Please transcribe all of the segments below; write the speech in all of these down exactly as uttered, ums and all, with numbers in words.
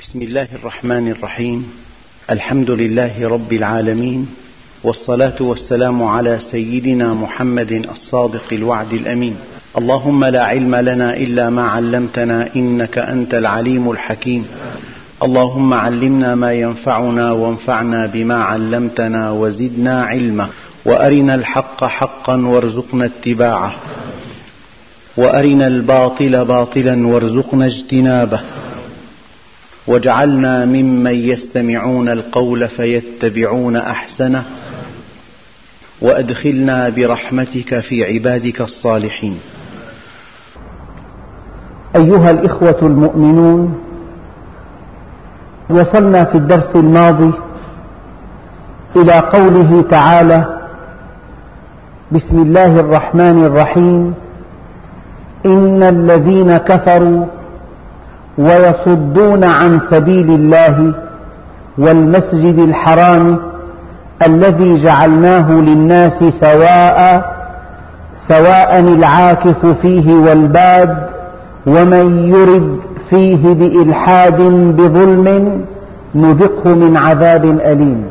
بسم الله الرحمن الرحيم. الحمد لله رب العالمين، والصلاة والسلام على سيدنا محمد الصادق الوعد الأمين. اللهم لا علم لنا إلا ما علمتنا إنك أنت العليم الحكيم. اللهم علمنا ما ينفعنا وانفعنا بما علمتنا وزدنا علما، وأرنا الحق حقا وارزقنا اتباعه، وأرنا الباطل باطلا وارزقنا اجتنابه، واجعلنا ممن يستمعون القول فيتبعون أحسنه، وأدخلنا برحمتك في عبادك الصالحين. أيها الإخوة المؤمنون، وصلنا في الدرس الماضي إلى قوله تعالى: بسم الله الرحمن الرحيم، إن الذين كفروا ويصدون عن سبيل الله والمسجد الحرام الذي جعلناه للناس سواء سواء العاكف فيه والباد ومن يرد فيه بإلحاد بظلم نذقه من عذاب أليم.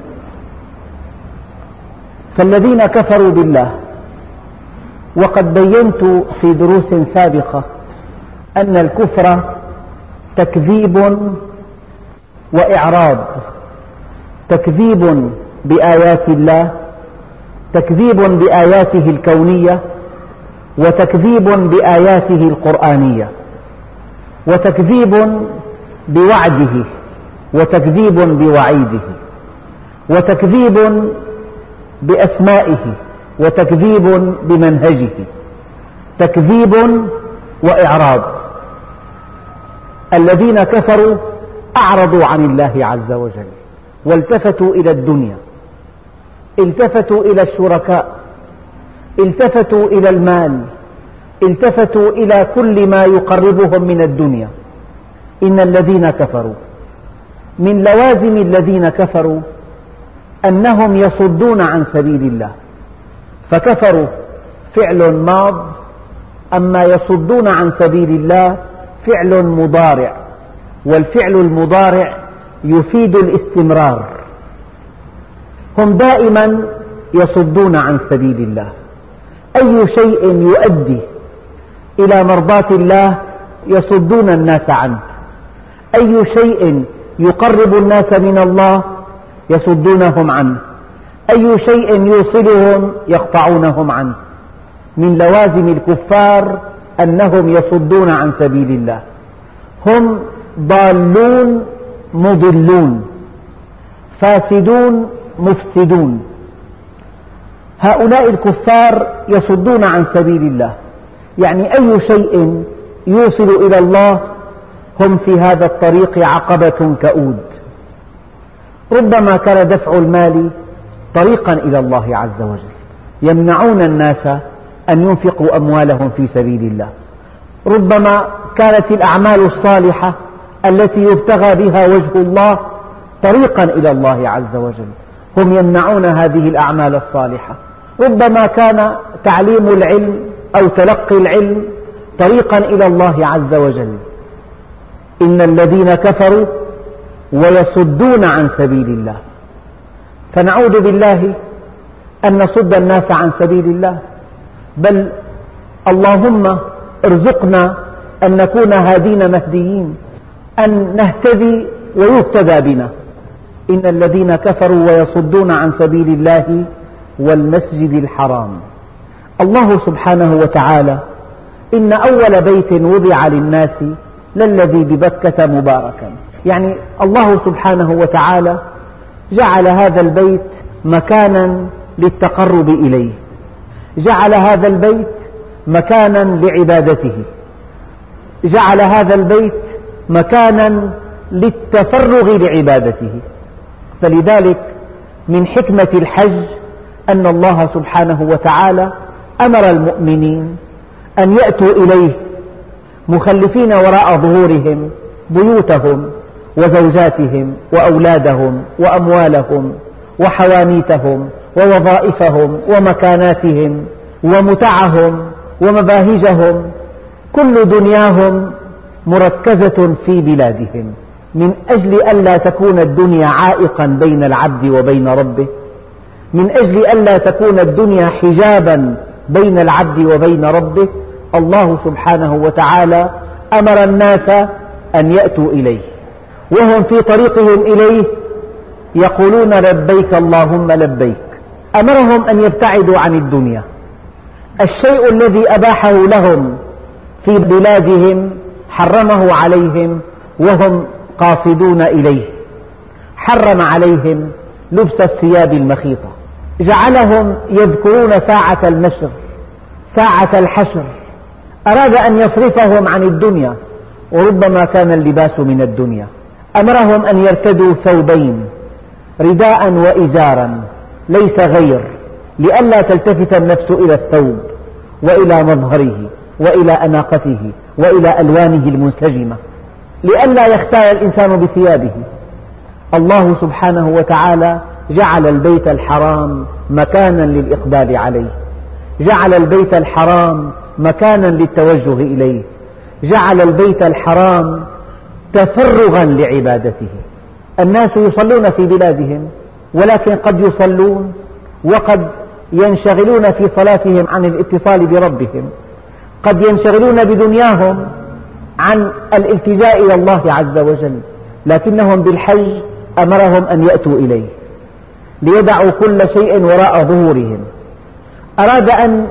فالذين كفروا بالله، وقد بينت في دروس سابقة أن الكفر تكذيب وإعراض، تكذيب بآيات الله، تكذيب بآياته الكونية، وتكذيب بآياته القرآنية، وتكذيب بوعده، وتكذيب بوعيده، وتكذيب بأسمائه، وتكذيب بمنهجه، تكذيب وإعراض. الذين كفروا أعرضوا عن الله عز وجل، والتفتوا إلى الدنيا، التفتوا إلى الشركاء، التفتوا إلى المال، التفتوا إلى كل ما يقربهم من الدنيا. إن الذين كفروا، من لوازم الذين كفروا أنهم يصدون عن سبيل الله، فكفروا فعل ماض، أما يصدون عن سبيل الله فعل مضارع، والفعل المضارع يفيد الاستمرار. هم دائما يصدون عن سبيل الله. أي شيء يؤدي إلى مرضاة الله يصدون الناس عنه، أي شيء يقرب الناس من الله يصدونهم عنه، أي شيء يوصلهم يقطعونهم عنه. من لوازم الكفار أنهم يصدون عن سبيل الله. هم ضالون مضلون، فاسدون مفسدون. هؤلاء الكفار يصدون عن سبيل الله، يعني أي شيء يوصل إلى الله هم في هذا الطريق عقبة كؤود. ربما كان دفع المال طريقا إلى الله عز وجل، يمنعون الناس أن ينفقوا أموالهم في سبيل الله. ربما كانت الأعمال الصالحة التي يبتغى بها وجه الله طريقا إلى الله عز وجل، هم يمنعون هذه الأعمال الصالحة. ربما كان تعليم العلم أو تلقي العلم طريقا إلى الله عز وجل. إن الذين كفروا ويصدون عن سبيل الله، فنعوذ بالله أن نصد الناس عن سبيل الله، بل اللهم ارزقنا أن نكون هادين مهديين، أن نهتدي ويهتدى بنا. إن الذين كفروا ويصدون عن سبيل الله والمسجد الحرام. الله سبحانه وتعالى: إن أول بيت وضع للناس للذي ببكة مباركا. يعني الله سبحانه وتعالى جعل هذا البيت مكانا للتقرب إليه، جعل هذا البيت مكانا لعبادته، جعل هذا البيت مكانا للتفرغ لعبادته. فلذلك من حكمة الحج أن الله سبحانه وتعالى أمر المؤمنين أن يأتوا إليه مخلفين وراء ظهورهم بيوتهم وزوجاتهم وأولادهم وأموالهم وحوانيتهم ووظائفهم ومكاناتهم ومتعهم ومباهجهم، كل دنياهم مركزة في بلادهم. من أجل ألا تكون الدنيا عائقا بين العبد وبين ربه، من أجل ألا تكون الدنيا حجابا بين العبد وبين ربه، الله سبحانه وتعالى أمر الناس أن يأتوا إليه، وهم في طريقهم إليه يقولون لبيك اللهم لبيك. أمرهم أن يبتعدوا عن الدنيا. الشيء الذي أباحه لهم في بلادهم حرمه عليهم وهم قاصدون إليه. حرم عليهم لبس الثياب المخيطة، جعلهم يذكرون ساعة المشر، ساعة الحشر. أراد أن يصرفهم عن الدنيا، وربما كان اللباس من الدنيا. أمرهم أن يرتدوا ثوبين، رداء وإزارا، ليس غير، لئلا تلتفت النفس إلى الثوب وإلى مظهره وإلى أناقته وإلى ألوانه المنسجمة، لئلا يختال الإنسان بثيابه. الله سبحانه وتعالى جعل البيت الحرام مكانا للإقبال عليه، جعل البيت الحرام مكانا للتوجه إليه، جعل البيت الحرام تفرغا لعبادته. الناس يصلون في بلادهم، ولكن قد يصلون وقد ينشغلون في صلاتهم عن الاتصال بربهم، قد ينشغلون بدنياهم عن الالتجاء إلى الله عز وجل، لكنهم بالحج أمرهم أن يأتوا إليه ليدعوا كل شيء وراء ظهورهم. أراد أن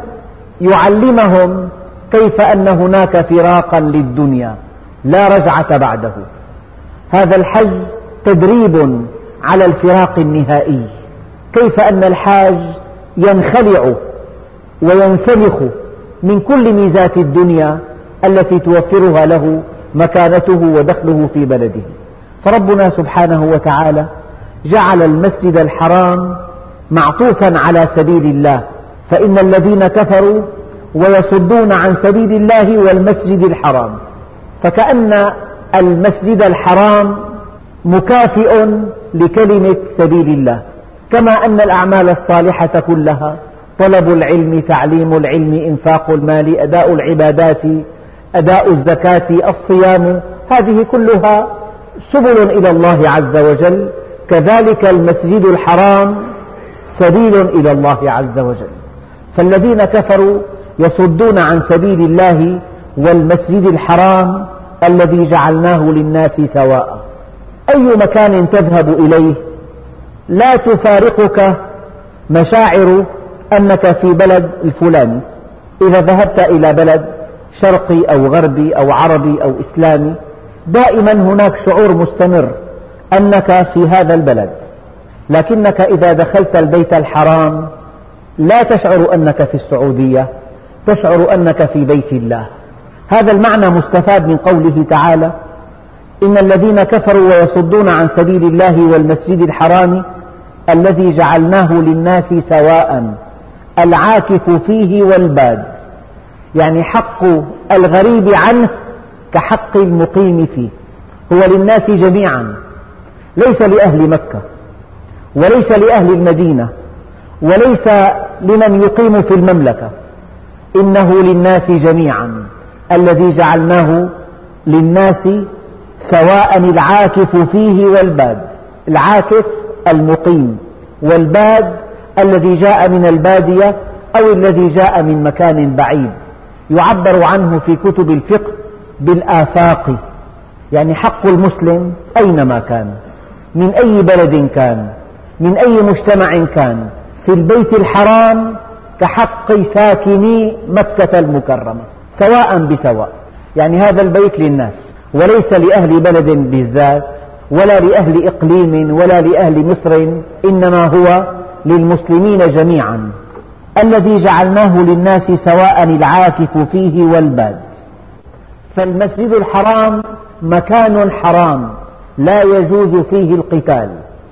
يعلمهم كيف أن هناك فراقا للدنيا لا رجعة بعده. هذا الحج تدريب على الفراق النهائي، كيف أن الحاج ينخلع وينسلخ من كل ميزات الدنيا التي توفرها له مكانته ودخله في بلده. فربنا سبحانه وتعالى جعل المسجد الحرام معطوفا على سبيل الله، فإن الذين كفروا ويصدون عن سبيل الله والمسجد الحرام، فكأن المسجد الحرام مكافئ لكلمة سبيل الله، كما أن الأعمال الصالحة كلها، طلب العلم، تعليم العلم، إنفاق المال، أداء العبادات، أداء الزكاة، الصيام، هذه كلها سبل إلى الله عز وجل، كذلك المسجد الحرام سبيل إلى الله عز وجل. فالذين كفروا يصدون عن سبيل الله والمسجد الحرام الذي جعلناه للناس سواء. أي مكان تذهب إليه لا تفارقك مشاعر أنك في بلد الفلاني. إذا ذهبت إلى بلد شرقي أو غربي أو عربي أو إسلامي، دائما هناك شعور مستمر أنك في هذا البلد، لكنك إذا دخلت البيت الحرام لا تشعر أنك في السعودية، تشعر أنك في بيت الله. هذا المعنى مستفاد من قوله تعالى: إن الذين كفروا ويصدون عن سبيل الله والمسجد الحرام الذي جعلناه للناس سواء العاكف فيه والباد، يعني حق الغريب عنه كحق المقيم فيه، هو للناس جميعا، ليس لأهل مكة وليس لأهل المدينة وليس لمن يقيم في المملكة، إنه للناس جميعا الذي جعلناه للناس سواء العاكف فيه والباد. العاكف المقيم، والباد الذي جاء من البادية أو الذي جاء من مكان بعيد، يعبر عنه في كتب الفقه بالآفاق، يعني حق المسلم أينما كان، من أي بلد كان، من أي مجتمع كان، في البيت الحرام كحق ساكني مكة المكرمة سواء بسواء. يعني هذا البيت للناس، وليس لأهل بلد بالذات ولا لأهل إقليم ولا لأهل مصر، إنما هو للمسلمين جميعا، الذي جعلناه للناس سواء العاكف فيه والباد. فالمسجد الحرام مكان حرام لا يجوز فيه القتال،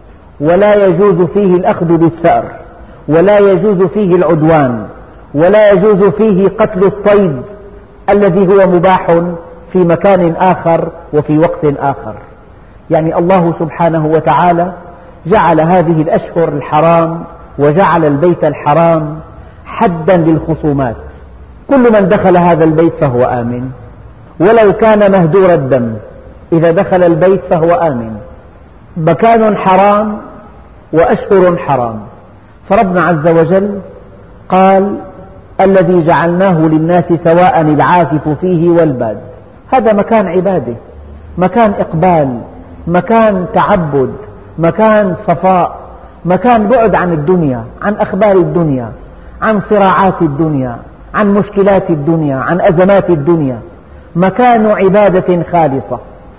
ولا يجوز فيه الأخذ بالثأر، ولا يجوز فيه العدوان، ولا يجوز فيه قتل الصيد الذي هو مباح في مكان آخر وفي وقت آخر. يعني الله سبحانه وتعالى جعل هذه الأشهر الحرام وجعل البيت الحرام حدا للخصومات. كل من دخل هذا البيت فهو آمن، ولو كان مهدور الدم، إذا دخل البيت فهو آمن. مكان حرام وأشهر حرام، فربنا عز وجل قال الذي جعلناه للناس سواء العاكف فيه والباد. هذا مكان عبادة، مكان إقبال، مكان تعبد، مكان صفاء، مكان بعد عن الدنيا، عن أخبار الدنيا، عن صراعات الدنيا، عن مشكلات الدنيا، عن أزمات الدنيا، مكان عبادة خالصة،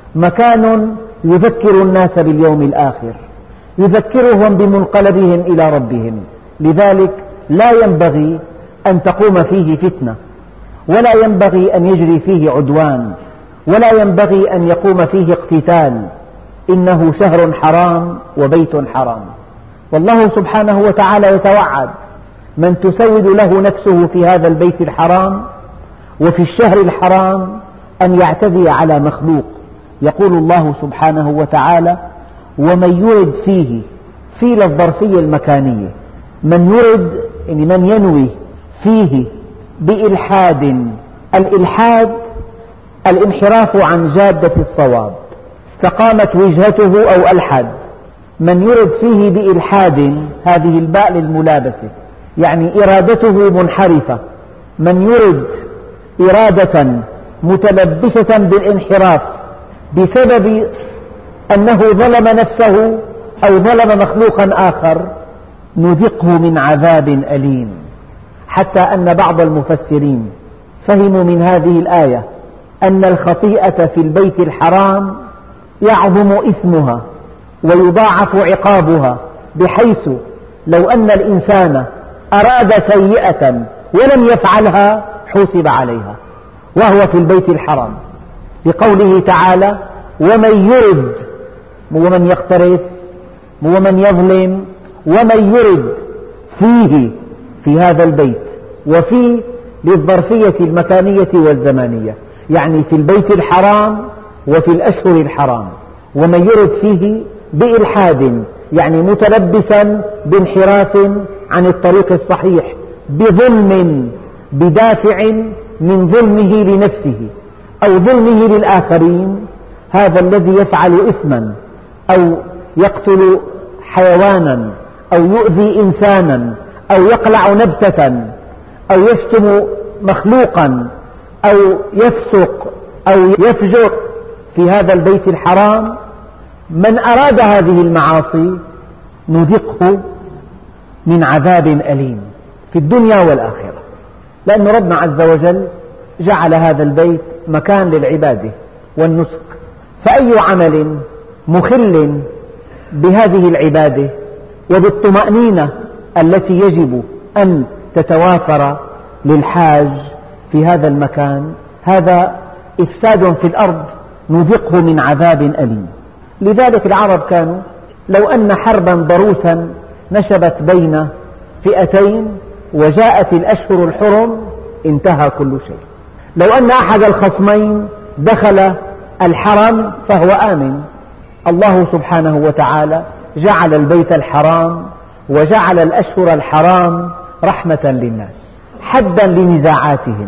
مكان يذكر الناس باليوم الآخر، يذكرهم بمنقلبهم إلى ربهم. لذلك لا ينبغي أن تقوم فيه فتنة، ولا ينبغي أن يجري فيه عدوان، ولا ينبغي أن يقوم فيه اقتتال. إنه شهر حرام وبيت حرام. والله سبحانه وتعالى يتوعد من تسود له نفسه في هذا البيت الحرام وفي الشهر الحرام أن يعتدي على مخلوق. يقول الله سبحانه وتعالى ومن يرد فيه، في للظرفية المكانية، من يرد يعني من ينوي فيه بإلحاد. الإلحاد الانحراف عن جادة الصواب، استقامت وجهته أو ألحد. من يرد فيه بإلحاد، هذه الباء للملابسة، يعني إرادته منحرفة. من يرد إرادة متلبسة بالانحراف بسبب أنه ظلم نفسه أو ظلم مخلوقا آخر، نذقه من عذاب أليم. حتى أن بعض المفسرين فهموا من هذه الآية أن الخطيئة في البيت الحرام يعظم إثمها ويضاعف عقابها، بحيث لو أن الإنسان أراد سيئة ولم يفعلها حوسب عليها وهو في البيت الحرام، لقوله تعالى ومن يرد، ومن يقترف ومن يظلم، ومن يرد فيه في هذا البيت، وفي للظرفية المكانية والزمانية، يعني في البيت الحرام وفي الأشهر الحرام. ومن يرد فيه بإلحاد، يعني متلبسا بانحراف عن الطريق الصحيح، بظلم، بدافع من ظلمه لنفسه أو ظلمه للآخرين. هذا الذي يفعل إثما أو يقتل حيوانا أو يؤذي إنسانا أو يقلع نبتة أو يشتم مخلوقا أو يفسق أو يفجر في هذا البيت الحرام، من أراد هذه المعاصي نذقه من عذاب أليم في الدنيا والآخرة. لأن ربنا عز وجل جعل هذا البيت مكان للعبادة والنسك، فأي عمل مخل بهذه العبادة وبالطمأنينة التي يجب أن تتوافر للحاج في هذا المكان، هذا إفساد في الأرض نذقه من عذاب أليم. لذلك العرب كانوا لو أن حربا ضروسا نشبت بين فئتين وجاءت الأشهر الحرم انتهى كل شيء. لو أن أحد الخصمين دخل الحرم فهو آمن. الله سبحانه وتعالى جعل البيت الحرام وجعل الأشهر الحرام رحمة للناس، حدا لنزاعاتهم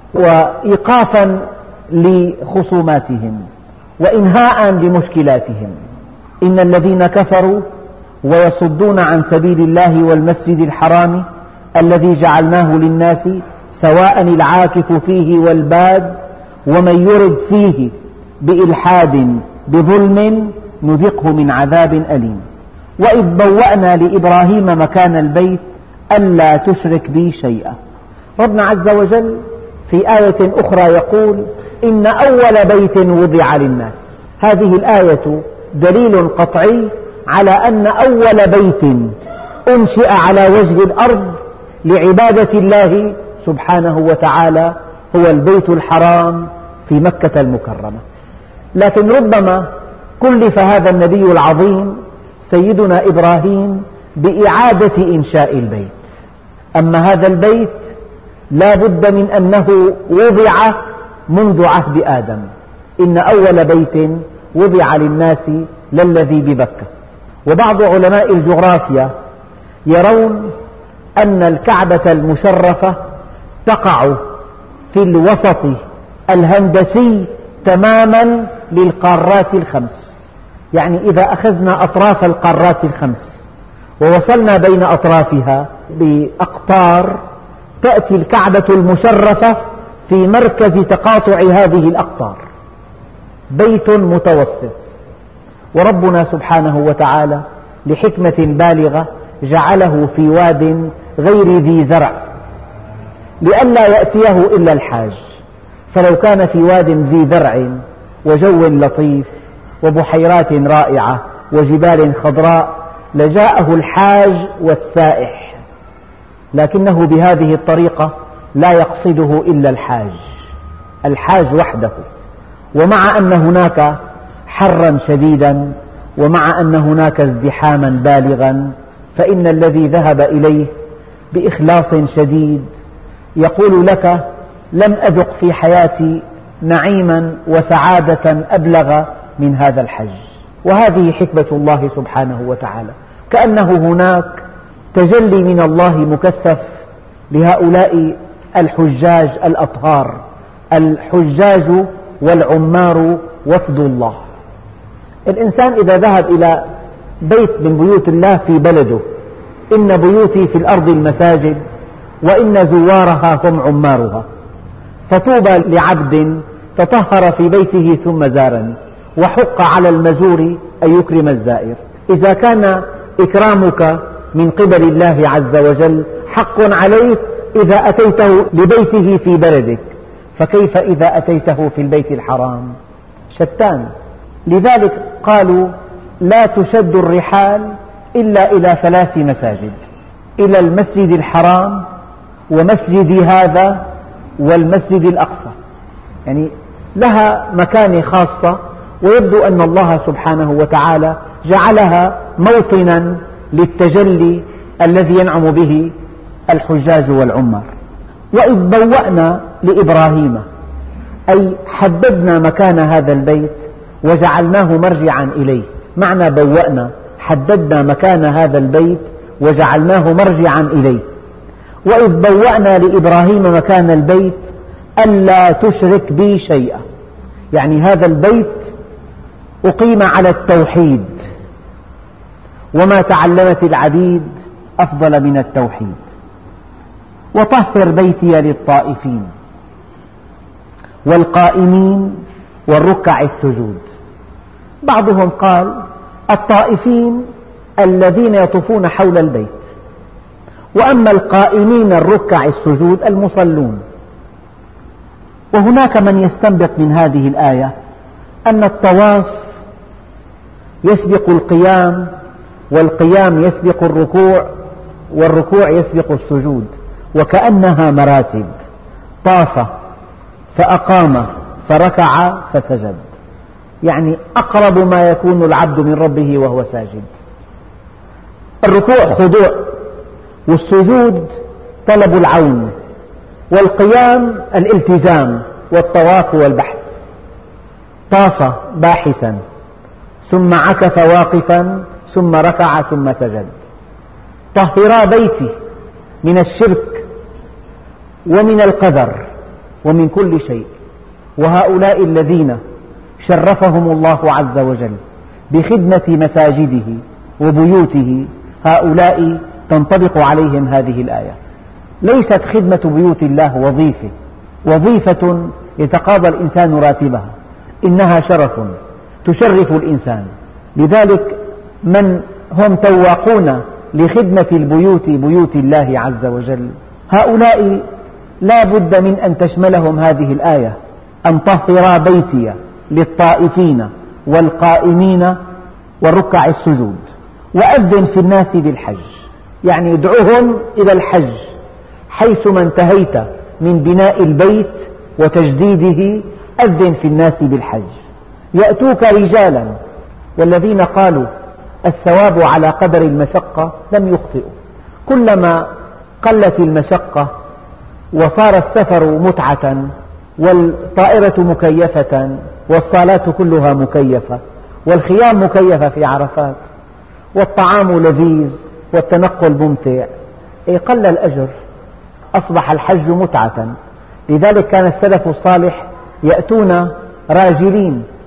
وإيقافا لخصوماتهم وإنهاء لمشكلاتهم. إن الذين كفروا ويصدون عن سبيل الله والمسجد الحرام الذي جعلناه للناس سواء العاكف فيه والباد ومن يرد فيه بإلحاد بظلم نذقه من عذاب أليم. وإذ بوأنا لإبراهيم مكان البيت ألا تشرك بي شيئا. ربنا عز وجل في آية أخرى يقول إن أول بيت وضع للناس. هذه الآية دليل قطعي على أن أول بيت أنشئ على وجه الأرض لعبادة الله سبحانه وتعالى هو البيت الحرام في مكة المكرمة. لكن ربما كلف هذا النبي العظيم سيدنا إبراهيم بإعادة إنشاء البيت. أما هذا البيت لا بد من أنه وضع منذ عهد آدم. إن أول بيت وضع للناس للذي ببكة. وبعض علماء الجغرافيا يرون أن الكعبة المشرفة تقع في الوسط الهندسي تماما للقارات الخمس. يعني إذا أخذنا أطراف القارات الخمس ووصلنا بين أطرافها بأقطار، تأتي الكعبة المشرفة في مركز تقاطع هذه الأقطار، بيت متوسط. وربنا سبحانه وتعالى لحكمة بالغة جعله في واد غير ذي زرع لئلا يأتيه إلا الحاج، فلو كان في واد ذي زرع وجو لطيف وبحيرات رائعة وجبال خضراء لجاءه الحاج والسائح، لكنه بهذه الطريقة لا يقصده إلا الحاج، الحاج وحده. ومع أن هناك حرا شديدا ومع أن هناك ازدحاما بالغا، فإن الذي ذهب إليه بإخلاص شديد يقول لك: لم أذق في حياتي نعيما وسعادة أبلغ من هذا الحج. وهذه حكمة الله سبحانه وتعالى، كأنه هناك تجلي من الله مكثف لهؤلاء الحجاج الأطهار. الحجاج والعمار وفد الله. الإنسان إذا ذهب إلى بيت من بيوت الله في بلده: إن بيوتي في الأرض المساجد وإن زوارها هم عمارها، فطوبى لعبد تطهر في بيته ثم زارني، وحق على المزور أن يكرم الزائر. إذا كان إكرامك من قبل الله عز وجل حق عليك إذا أتيته لبيته في بلدك، فكيف إذا أتيته في البيت الحرام؟ شتان. لذلك قالوا: لا تشد الرحال إلا إلى ثلاث مساجد: إلى المسجد الحرام ومسجد هذا والمسجد الأقصى. يعني لها مكانة خاصة، ويبدو أن الله سبحانه وتعالى جعلها موطنا للتجلي الذي ينعم به الحجاج والعمار. وإذ بوأنا لإبراهيم، أي حددنا مكان هذا البيت وجعلناه مرجعا إليه. معنى بوأنا حددنا مكان هذا البيت وجعلناه مرجعا إليه. وإذ بوأنا لإبراهيم مكان البيت ألا تشرك بي شيئا، يعني هذا البيت أقيم على التوحيد، وما تعلمت العبيد أفضل من التوحيد. وطهر بيتي للطائفين والقائمين والركع السجود. بعضهم قال: الطائفين الذين يطوفون حول البيت، وأما القائمين الركع السجود المصلون. وهناك من يستنبط من هذه الآية أن الطواف يسبق القيام، والقيام يسبق الركوع، والركوع يسبق السجود، وكأنها مراتب: طاف فأقام فركع فسجد. يعني أقرب ما يكون العبد من ربه وهو ساجد. الركوع خضوع، والسجود طلب العون، والقيام الالتزام، والطواف والبحث. طاف باحثا ثم عكف واقفا ثم ركع ثم سجد. طهرا بيتي من الشرك ومن القذر ومن كل شيء. وهؤلاء الذين شرفهم الله عز وجل بخدمة مساجده وبيوته، هؤلاء تنطبق عليهم هذه الآية. ليست خدمة بيوت الله وظيفة وظيفة يتقاضى الإنسان راتبها، إنها شرف تشرف الإنسان. لذلك من هم تواقون لخدمة البيوت بيوت الله عز وجل، هؤلاء لا بد من أن تشملهم هذه الآية: أن طهرا بيتي للطائفين والقائمين والركع السجود. وأذن في الناس بالحج، يعني ادعوهم إلى الحج حيثما انتهيت من بناء البيت وتجديده. أذن في الناس بالحج يأتوك رجالا، والذين قالوا الثواب على قدر المشقة لم يخطئوا. كلما قلت المشقة وصار السفر متعة والطائرة مكيفة والصالات كلها مكيفة والخيام مكيفة في عرفات والطعام لذيذ والتنقل ممتع، قل الأجر، أصبح الحج متعة. لذلك كان السلف الصالح يأتون راجلين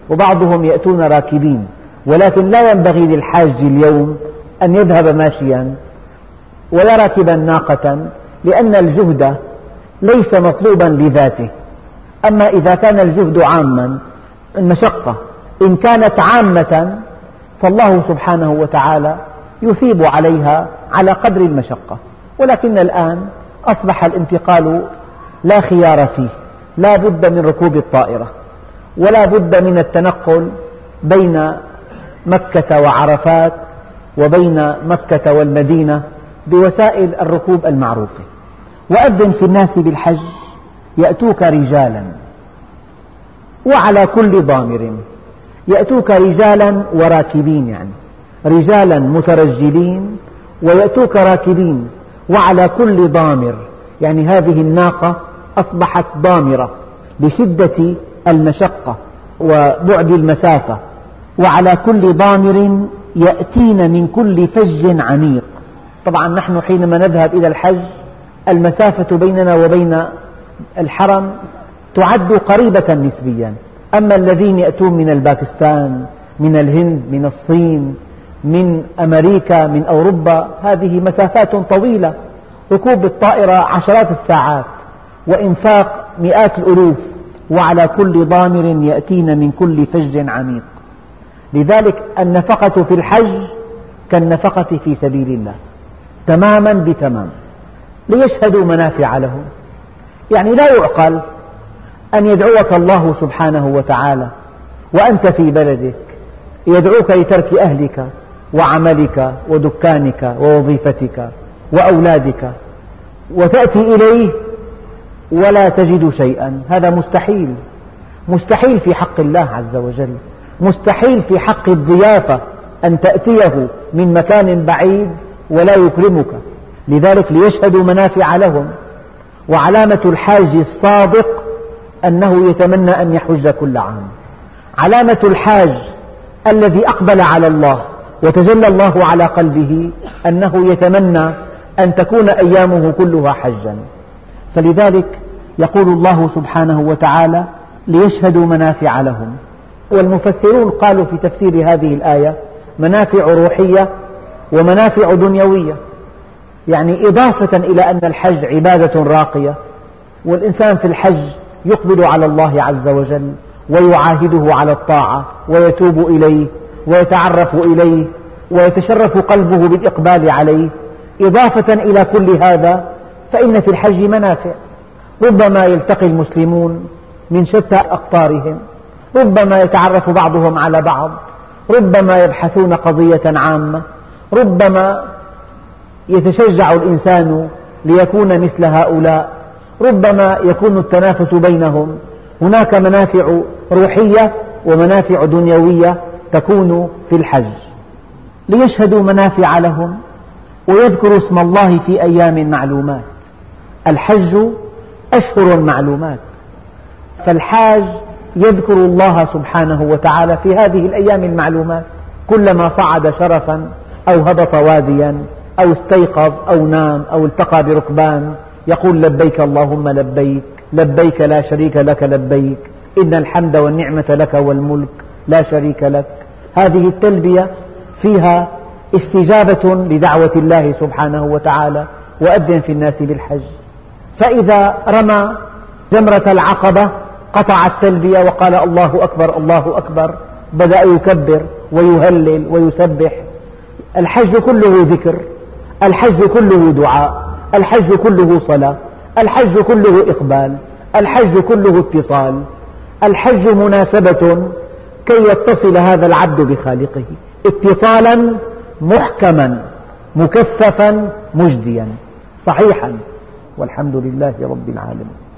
وبعضهم يأتون راكبين، ولكن لا ينبغي للحاج اليوم أن يذهب ماشيا ولا راكبا ناقة، لأن الجهد ليس مطلوبا لذاته. أما إذا كان الجهد عاما، المشقة إن كانت عامة فالله سبحانه وتعالى يثيب عليها على قدر المشقة. ولكن الآن أصبح الانتقال لا خيار فيه، لا بد من ركوب الطائرة، ولا بد من التنقل بين مكة وعرفات وبين مكة والمدينة بوسائل الركوب المعروفة. وأذن في الناس بالحج يأتوك رجالا وعلى كل ضامر، يأتوك رجالا وراكبين، يعني رجالا مترجلين ويأتوك راكبين وعلى كل ضامر، يعني هذه الناقة أصبحت ضامرة لشدة المشقة وبعد المسافة. وعلى كل ضامر يأتين من كل فج عميق. طبعا نحن حينما نذهب إلى الحج المسافة بيننا وبين الحرم تعد قريبة نسبيا، أما الذين يأتون من الباكستان، من الهند، من الصين، من أمريكا، من أوروبا، هذه مسافات طويلة، ركوب الطائرة عشرات الساعات وإنفاق مئات الألوف، وعلى كل ضامر يأتين من كل فج عميق. لذلك النفقة في الحج كالنفقة في سبيل الله تماما بتمام، ليشهدوا منافع لهم. يعني لا يعقل أن يدعوك الله سبحانه وتعالى وأنت في بلدك، يدعوك لترك أهلك وعملك ودكانك ووظيفتك وأولادك، وتأتي إليه ولا تجد شيئا. هذا مستحيل، مستحيل في حق الله عز وجل، مستحيل في حق الضيافة أن تأتيه من مكان بعيد ولا يكرمك. لذلك ليشهدوا منافع لهم. وعلامة الحاج الصادق أنه يتمنى أن يحج كل عام. علامة الحاج الذي أقبل على الله وتجلى الله على قلبه أنه يتمنى أن تكون أيامه كلها حجا. فلذلك يقول الله سبحانه وتعالى ليشهدوا منافع لهم. والمفسرون قالوا في تفسير هذه الآية منافع روحية ومنافع دنيوية، يعني إضافة إلى أن الحج عبادة راقية، والإنسان في الحج يقبل على الله عز وجل ويعاهده على الطاعة ويتوب إليه ويتعرف إليه ويتشرف قلبه بالإقبال عليه. إضافة إلى كل هذا فإن في الحج منافع، ربما يلتقي المسلمون من شتى أقطارهم، ربما يتعرف بعضهم على بعض، ربما يبحثون قضية عامة، ربما يتشجع الإنسان ليكون مثل هؤلاء، ربما يكون التنافس بينهم. هناك منافع روحية ومنافع دنيوية تكون في الحج. ليشهدوا منافع لهم ويذكروا اسم الله في أيام معلومات. الحج أشهر معلومات، فالحاج يذكر الله سبحانه وتعالى في هذه الأيام المعلومات، كلما صعد شرفا أو هبط واديا أو استيقظ أو نام أو التقى بركبان يقول لبيك اللهم لبيك، لبيك لا شريك لك لبيك، إن الحمد والنعمة لك والملك لا شريك لك. هذه التلبية فيها استجابة لدعوة الله سبحانه وتعالى. وأذن في الناس بالحج. فإذا رمى جمرة العقبة قطع التلبية وقال الله أكبر الله أكبر، بدأ يكبر ويهلل ويسبح. الحج كله ذكر، الحج كله دعاء، الحج كله صلاة، الحج كله إقبال، الحج كله اتصال. الحج مناسبة كي يتصل هذا العبد بخالقه اتصالا محكما مكثفا مجديا صحيحا. والحمد لله رب العالمين.